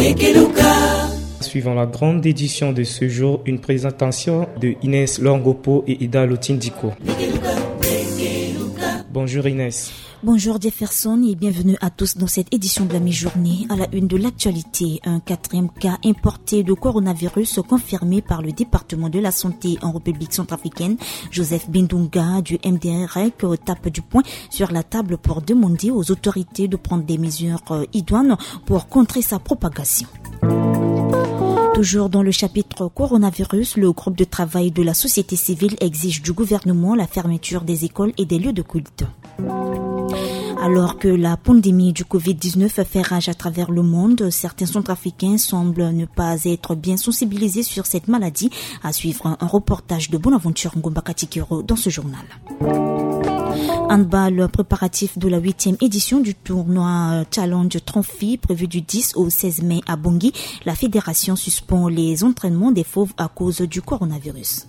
Suivant la grande édition de ce jour, une présentation de Inès Longopo et Ida Lotindiko. Bonjour Inès. Bonjour Jefferson et bienvenue à tous dans cette édition de la mi-journée. À la une de l'actualité, un 4e cas importé de coronavirus confirmé par le département de la santé en République centrafricaine. Joseph Bindunga du MDREC tape du poing sur la table pour demander aux autorités de prendre des mesures idoines pour contrer sa propagation. Toujours dans le chapitre coronavirus, le groupe de travail de la société civile exige du gouvernement la fermeture des écoles et des lieux de culte. Alors que la pandémie du Covid-19 fait rage à travers le monde, certains Centrafricains semblent ne pas être bien sensibilisés sur cette maladie. À suivre un reportage de Bonaventure Ngomba-Katikiro dans ce journal. Handball préparatif de la 8e édition du tournoi Challenge Trophy prévu du 10 au 16 mai à Bangui. La fédération suspend les entraînements des fauves à cause du coronavirus.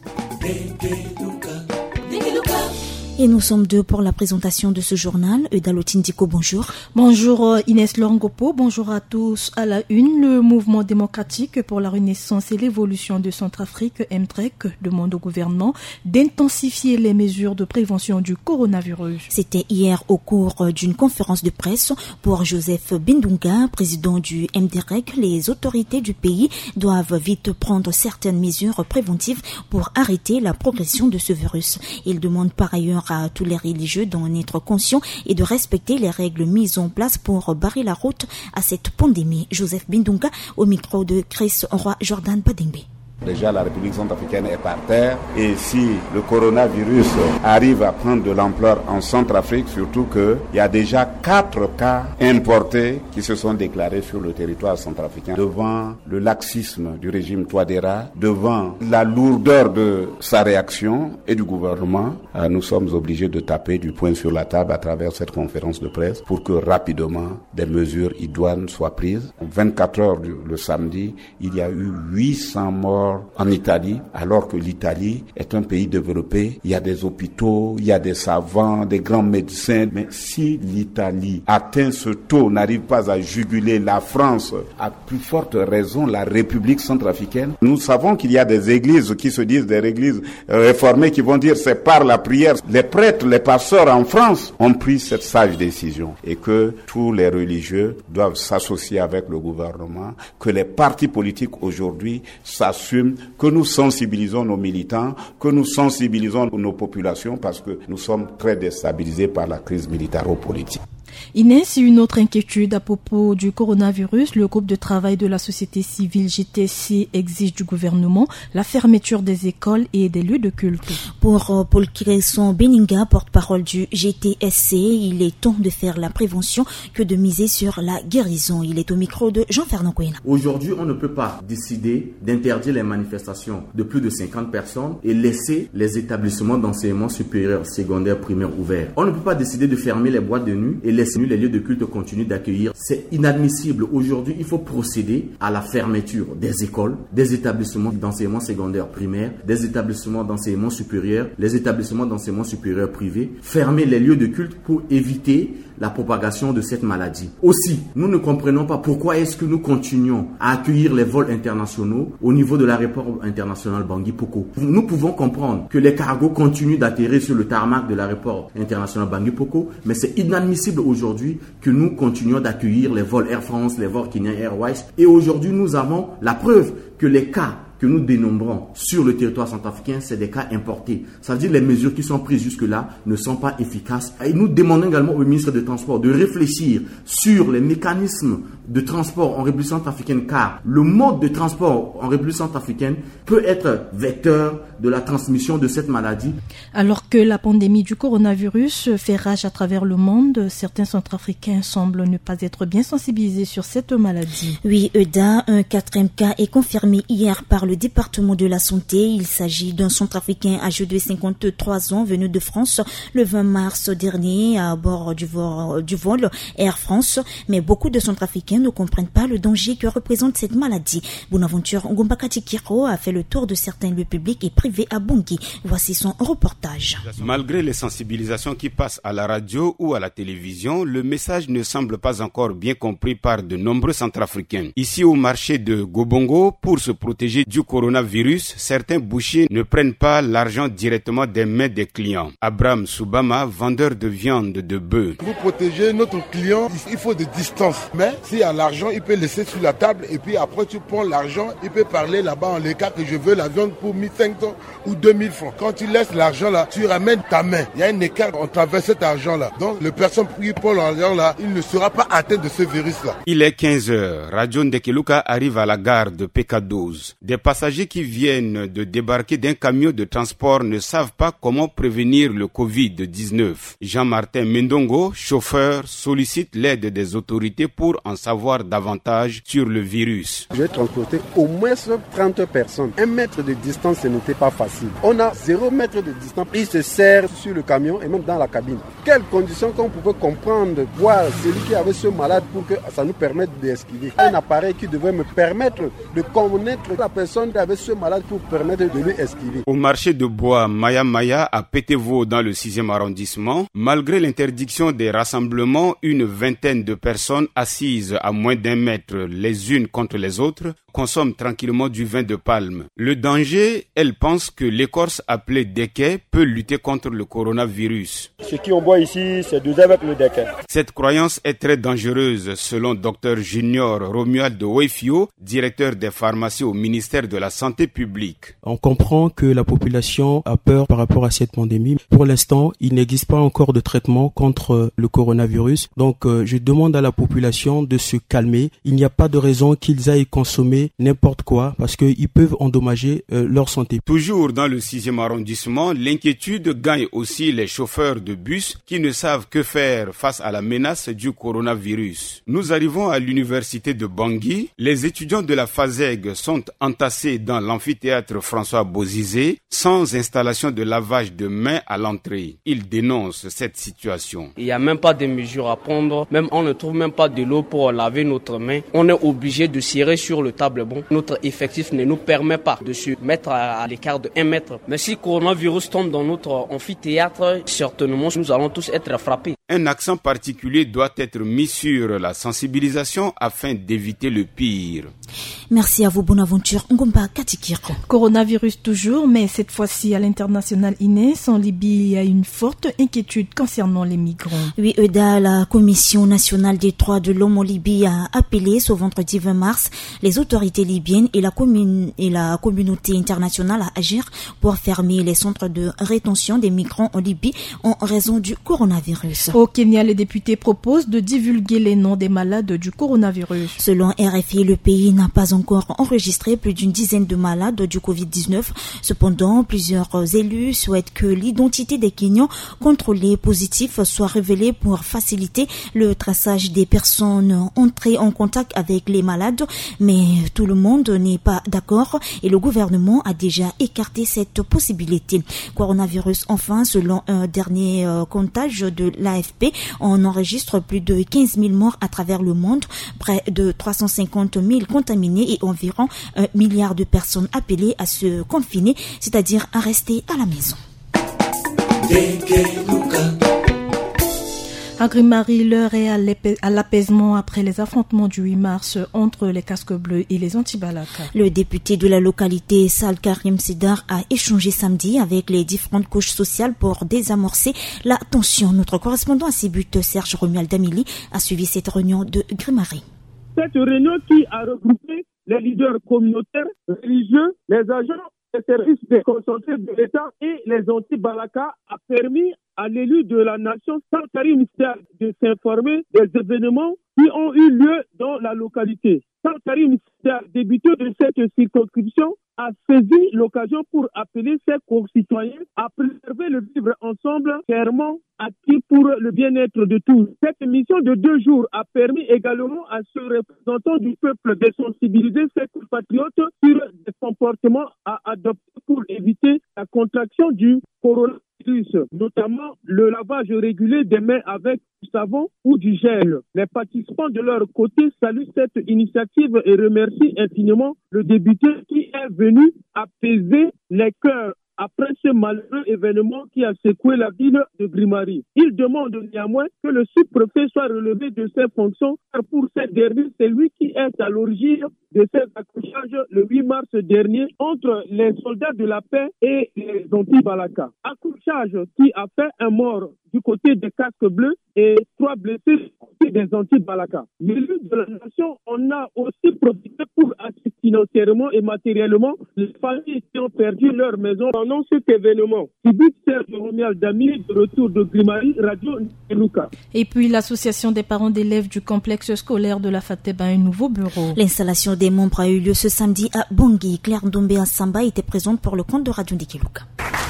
Et nous sommes deux pour la présentation de ce journal. Ida Lotindiko, bonjour. Bonjour Inès Longopo, bonjour à tous. À la une, le mouvement démocratique pour la renaissance et l'évolution de Centrafrique, MDREC, demande au gouvernement d'intensifier les mesures de prévention du coronavirus. C'était hier au cours d'une conférence de presse pour Joseph Bindunga, président du MDREC. Les autorités du pays doivent vite prendre certaines mesures préventives pour arrêter la progression de ce virus. Il demande par ailleurs à tous les religieux d'en être conscients et de respecter les règles mises en place pour barrer la route à cette pandémie. Joseph Bindunga au micro de Chris Roy Jordan Badengbe. Déjà, la République centrafricaine est par terre et si le coronavirus arrive à prendre de l'ampleur en Centrafrique, surtout qu'il y a déjà 4 cas importés qui se sont déclarés sur le territoire centrafricain. Devant le laxisme du régime Touadéra, devant la lourdeur de sa réaction et du gouvernement, nous sommes obligés de taper du poing sur la table à travers cette conférence de presse pour que rapidement des mesures idoines soient prises. En 24 heures le samedi, il y a eu 800 morts en Italie, alors que l'Italie est un pays développé. Il y a des hôpitaux, il y a des savants, des grands médecins. Mais si l'Italie atteint ce taux, n'arrive pas à juguler la France, à plus forte raison la République centrafricaine, nous savons qu'il y a des églises qui se disent des églises réformées qui vont dire c'est par la prière. Les prêtres, les pasteurs en France ont pris cette sage décision et que tous les religieux doivent s'associer avec le gouvernement, que les partis politiques aujourd'hui s'assurent que nous sensibilisons nos militants, que nous sensibilisons nos populations parce que nous sommes très déstabilisés par la crise militaro-politique. Inès, une autre inquiétude à propos du coronavirus. Le groupe de travail de la société civile JTC exige du gouvernement la fermeture des écoles et des lieux de culte. Pour Paul Kiresson Beninga, porte-parole du GTSC, il est temps de faire la prévention que de miser sur la guérison. Il est au micro de Jean-Fernand Kouena. Aujourd'hui, on ne peut pas décider d'interdire les manifestations de plus de 50 personnes et laisser les établissements d'enseignement supérieur, secondaire, primaire ouverts. On ne peut pas décider de fermer les boîtes de nuit et laisser les lieux de culte continuent d'accueillir. C'est inadmissible. Aujourd'hui, il faut procéder à la fermeture des écoles, des établissements d'enseignement secondaire primaire, des établissements d'enseignement supérieur, les établissements d'enseignement supérieur privés. Fermer les lieux de culte pour éviter la propagation de cette maladie. Aussi, nous ne comprenons pas pourquoi est-ce que nous continuons à accueillir les vols internationaux au niveau de l'aéroport international Bangui-Poko. Nous pouvons comprendre que les cargos continuent d'atterrir sur le tarmac de l'aéroport international Bangui-Poko, mais c'est inadmissible aujourd'hui que nous continuions d'accueillir les vols Air France, les vols Kenya Airways. Et aujourd'hui, nous avons la preuve que les cas que nous dénombrons sur le territoire centrafricain, c'est des cas importés. Ça veut dire que les mesures qui sont prises jusque-là ne sont pas efficaces. Et nous demandons également au ministre des Transports de réfléchir sur les mécanismes de transport en République centrafricaine, car le mode de transport en République centrafricaine peut être vecteur de la transmission de cette maladie. Alors que la pandémie du coronavirus fait rage à travers le monde, certains Centrafricains semblent ne pas être bien sensibilisés sur cette maladie. Oui, Eda, un 4e cas est confirmé hier par par le département de la santé. Il s'agit d'un centrafricain âgé de 53 ans venu de France le 20 mars dernier à bord du vol Air France. Mais beaucoup de centrafricains ne comprennent pas le danger que représente cette maladie. Bonaventure Ngombakati Kiro a fait le tour de certains lieux publics et privés à Bangui. Voici son reportage. Malgré les sensibilisations qui passent à la radio ou à la télévision, le message ne semble pas encore bien compris par de nombreux centrafricains. Ici au marché de Gobongo, pour se protéger du coronavirus, certains bouchers ne prennent pas l'argent directement des mains des clients. Abraham Soubama, vendeur de viande de bœuf. Pour protéger notre client, il faut des distances. Mais s'il y a l'argent, il peut laisser sur la table et puis après tu prends l'argent, il peut parler là-bas en l'écart que je veux la viande pour 1500 ou 2000 francs. Quand tu laisses l'argent là, tu ramènes ta main. Il y a un écart en travers cet argent là. Donc le personne qui prend l'argent là, il ne sera pas atteint de ce virus là. Il est 15h. Radio Ndekeluka arrive à la gare de PK12. Des passagers qui viennent de débarquer d'un camion de transport ne savent pas comment prévenir le Covid-19. Jean-Martin Mendongo, chauffeur, sollicite l'aide des autorités pour en savoir davantage sur le virus. Je vais transporter au moins 30 personnes. 1 mètre de distance, ce n'était pas facile. On a 0 mètre de distance. Il se serre sur le camion et même dans la cabine. Quelles conditions qu'on pouvait comprendre, voir celui qui avait ce malade pour que ça nous permette d'esquiver. Un appareil qui devait me permettre de connaître la personne qui avait ce malade pour permettre de lui esquiver. Au marché de bois Maya Maya à Pétévo dans le 6e arrondissement, malgré l'interdiction des rassemblements, une vingtaine de personnes assises à moins d'1 mètre les unes contre les autres consomment tranquillement du vin de palme. Le danger, elle pense que l'écorce appelée déquet peut lutter contre le coronavirus. Ce qu'on boit ici, c'est de avec le déquet. Cette croyance est très dangereuse selon Dr Junior Romuald de Weifio, directeur des pharmacies au ministère de la Santé publique. On comprend que la population a peur par rapport à cette pandémie. Pour l'instant, il n'existe pas encore de traitement contre le coronavirus. Donc, je demande à la population de se calmer. Il n'y a pas de raison qu'ils aillent consommer n'importe quoi parce qu'ils peuvent endommager leur santé. Toujours dans le 6e arrondissement, l'inquiétude gagne aussi les chauffeurs de bus qui ne savent que faire face à la menace du coronavirus. Nous arrivons à l'université de Bangui. Les étudiants de la FASEG sont entassés dans l'amphithéâtre François Bozizé sans installation de lavage de mains à l'entrée. Ils dénoncent cette situation. Il n'y a même pas de mesures à prendre. Même on ne trouve même pas de l'eau pour laver notre main. On est obligé de cirer sur le table. Bon, notre effectif ne nous permet pas de se mettre à l'écart de 1 mètre. Mais si le coronavirus tombe dans notre amphithéâtre, certainement nous allons tous être frappés. Un accent particulier doit être mis sur la sensibilisation afin d'éviter le pire. Merci à vous, Bonaventure Ngomba Katikiro. Coronavirus toujours, mais cette fois-ci à l'international Inès. En Libye, il y a une forte inquiétude concernant les migrants. Oui, EDA, la Commission nationale des droits de l'homme en Libye a appelé ce vendredi 20 mars les autorités libyennes et la communauté internationale à agir pour fermer les centres de rétention des migrants en Libye en raison du coronavirus. Au Kenya, les députés proposent de divulguer les noms des malades du coronavirus. Selon RFI, le pays n'a pas encore enregistré plus d'une dizaine de malades du Covid-19. Cependant, plusieurs élus souhaitent que l'identité des Kenyans contrôlés positifs soit révélée pour faciliter le traçage des personnes entrées en contact avec les malades. Mais tout le monde n'est pas d'accord et le gouvernement a déjà écarté cette possibilité. Coronavirus, enfin, selon un dernier comptage de l'AFP, on enregistre plus de 15 000 morts à travers le monde, près de 350 000 contaminés et environ 1 milliard de personnes appelées à se confiner, c'est-à-dire à rester à la maison. À Grimari, l'heure est à l'apaisement après les affrontements du 8 mars entre les casques bleus et les anti-Balaka. Le député de la localité, Sal Karim Sidar, a échangé samedi avec les différentes couches sociales pour désamorcer la tension. Notre correspondant à Sibut, Serge Romuald Damili, a suivi cette réunion de Grimari. Cette réunion qui a regroupé les leaders communautaires, religieux, les agents des services déconcentrés de l'État et les anti-Balaka a permis à l'élu de la nation, Sal Karim Sidar, de s'informer des événements qui ont eu lieu dans la localité. Karim Sida, député de cette circonscription, a saisi l'occasion pour appeler ses concitoyens à préserver le vivre ensemble clairement acquis pour le bien-être de tous. Cette mission de 2 jours a permis également à ce représentant du peuple de sensibiliser ses compatriotes sur des comportements à adopter pour éviter la contraction du coronavirus, notamment le lavage régulier des mains avec du savon ou du gel. Les participants de leur côté saluent cette initiative et remercient infiniment le député qui est venu apaiser les cœurs après ce malheureux événement qui a secoué la ville de Grimari. Il demande néanmoins que le sous-préfet soit relevé de ses fonctions, car pour cette dernière, c'est lui qui est à l'origine de ces accrochages le 8 mars dernier entre les soldats de la paix et les anti-Balaka. Accrochage qui a fait un mort du côté des casques bleus et 3 blessés du côté des anti-Balaka. L'élu de la nation en a aussi profité pour assister financièrement et matériellement les familles qui ont perdu leur maison pendant cet événement. Sibut Serge Romial Dami, de retour de Grimari, Radio Luka. Et puis l'association des parents d'élèves du complexe scolaire de la FATEB a un nouveau bureau. L'installation des membres a eu lieu ce samedi à Bangui. Claire Ndombé Samba était présente pour le compte de Radio Ndikiluka.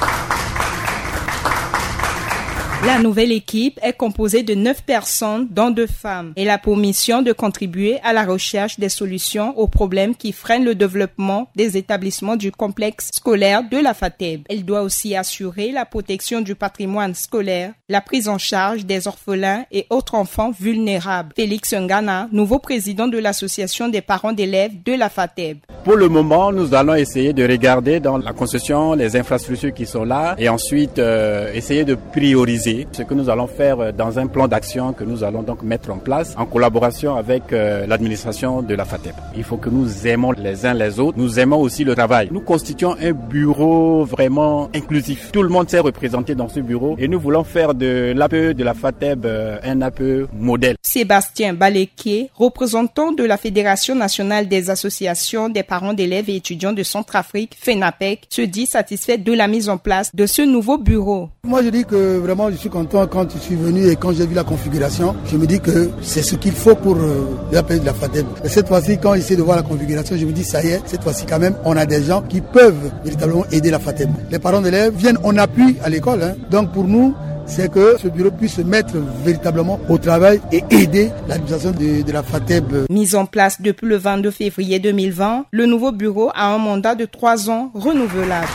La nouvelle équipe est composée de 9 personnes, dont 2 femmes. Elle a pour mission de contribuer à la recherche des solutions aux problèmes qui freinent le développement des établissements du complexe scolaire de la FATEB. Elle doit aussi assurer la protection du patrimoine scolaire, la prise en charge des orphelins et autres enfants vulnérables. Félix Ngana, nouveau président de l'association des parents d'élèves de la FATEB. Pour le moment, nous allons essayer de regarder dans la construction les infrastructures qui sont là et ensuite essayer de prioriser ce que nous allons faire dans un plan d'action que nous allons donc mettre en place en collaboration avec l'administration de la FATEB. Il faut que nous aimons les uns les autres, nous aimons aussi le travail. Nous constituons un bureau vraiment inclusif. Tout le monde s'est représenté dans ce bureau et nous voulons faire de l'APE de la FATEB un APE modèle. Sébastien Baléquier, représentant de la Fédération nationale des associations des parents d'élèves et étudiants de Centrafrique, FENAPEC, se dit satisfait de la mise en place de ce nouveau bureau. Moi je dis que vraiment je suis content quand je suis venu et quand j'ai vu la configuration. Je me dis que c'est ce qu'il faut pour l'APE de la FATEB. Et cette fois-ci, quand j'essaie de voir la configuration, je me dis ça y est, cette fois-ci quand même, on a des gens qui peuvent véritablement aider la FATEB. Les parents d'élèves viennent en appui à l'école. Donc pour nous, c'est que ce bureau puisse se mettre véritablement au travail et aider l'administration de la FATEB. Mise en place depuis le 22 février 2020, le nouveau bureau a un mandat de 3 ans renouvelable.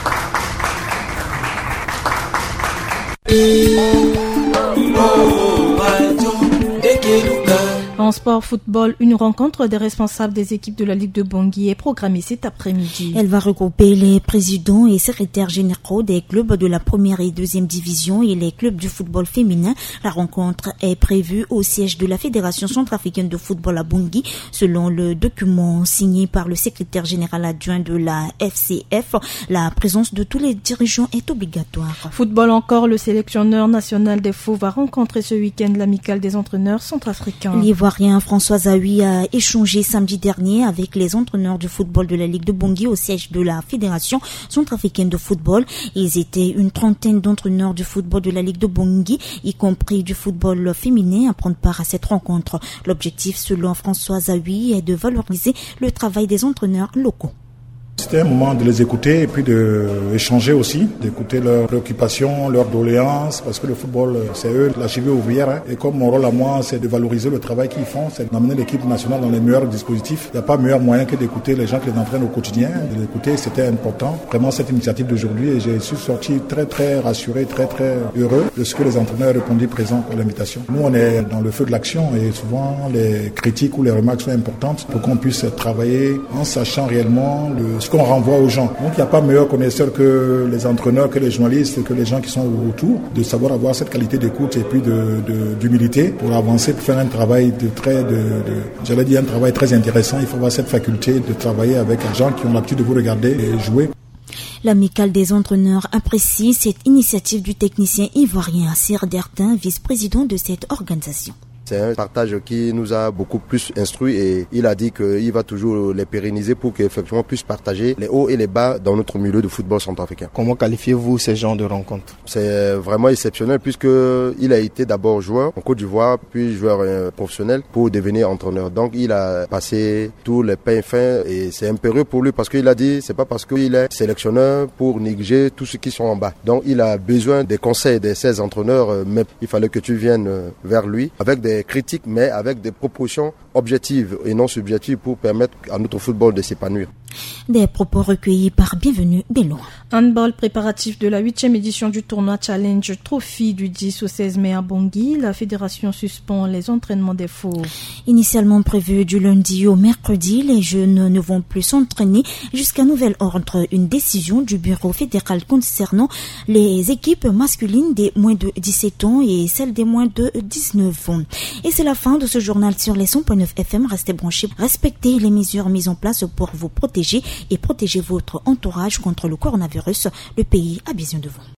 En sport football, une rencontre des responsables des équipes de la Ligue de Bangui est programmée cet après-midi. Elle va regrouper les présidents et secrétaires généraux des clubs de la première et deuxième division et les clubs du football féminin. La rencontre est prévue au siège de la Fédération centrafricaine de football à Bangui. Selon le document signé par le secrétaire général adjoint de la FCF, la présence de tous les dirigeants est obligatoire. Football encore, le sélectionneur national des Faux va rencontrer ce week-end l'amicale des entraîneurs centrafricains. L'Ivoirien François Zawi a échangé samedi dernier avec les entraîneurs du football de la Ligue de Bangui au siège de la Fédération centrafricaine de football. Ils étaient une trentaine d'entraîneurs du football de la Ligue de Bangui, y compris du football féminin, à prendre part à cette rencontre. L'objectif, selon François Zawi, est de valoriser le travail des entraîneurs locaux. C'était un moment de les écouter et puis d'échanger aussi, d'écouter leurs préoccupations, leurs doléances, parce que le football, c'est eux, la cheville ouvrière. Et comme mon rôle à moi, c'est de valoriser le travail qu'ils font, c'est d'amener l'équipe nationale dans les meilleurs dispositifs. Il n'y a pas meilleur moyen que d'écouter les gens qui les entraînent au quotidien, de l'écouter, c'était important. Vraiment cette initiative d'aujourd'hui, et j'ai suis sorti très très rassuré, très très heureux de ce que les entraîneurs ont répondu présents à l'invitation. Nous, on est dans le feu de l'action et souvent les critiques ou les remarques sont importantes pour qu'on puisse travailler en sachant réellement ce qu'on renvoie aux gens. Donc il n'y a pas meilleur connaisseur que les entraîneurs, que les journalistes, que les gens qui sont autour, de savoir avoir cette qualité d'écoute et puis d'humilité pour avancer, pour faire un travail un travail très intéressant. Il faut avoir cette faculté de travailler avec des gens qui ont l'habitude de vous regarder et jouer. L'amicale des entraîneurs apprécie cette initiative du technicien ivoirien Sir Dertin, vice-président de cette organisation. C'est un partage qui nous a beaucoup plus instruit et il a dit qu'il va toujours les pérenniser pour qu'effectivement on puisse partager les hauts et les bas dans notre milieu de football centrafricain. Comment qualifiez-vous ces genres de rencontres? C'est vraiment exceptionnel puisqu'il a été d'abord joueur en Côte d'Ivoire, puis joueur professionnel pour devenir entraîneur. Donc il a passé tous les pains fins et c'est impérieux pour lui parce qu'il a dit c'est pas parce qu'il est sélectionneur pour négliger tous ceux qui sont en bas. Donc il a besoin des conseils de ses entraîneurs, mais il fallait que tu viennes vers lui avec des critiques mais avec des propositions objectives et non subjectives pour permettre à notre football de s'épanouir. Des propos recueillis par Bienvenue Bello. Handball préparatif de la 8e édition du tournoi Challenge Trophy du 10 au 16 mai à Bangui. La fédération suspend les entraînements des fauves. Initialement prévu du lundi au mercredi, les jeunes ne vont plus s'entraîner jusqu'à nouvel ordre. Une décision du bureau fédéral concernant les équipes masculines des moins de 17 ans et celles des moins de 19 ans. Et c'est la fin de ce journal sur les 100.9 FM. Restez branchés, respectez les mesures mises en place pour vous protéger et protéger votre entourage contre le coronavirus. Le pays a besoin de vous.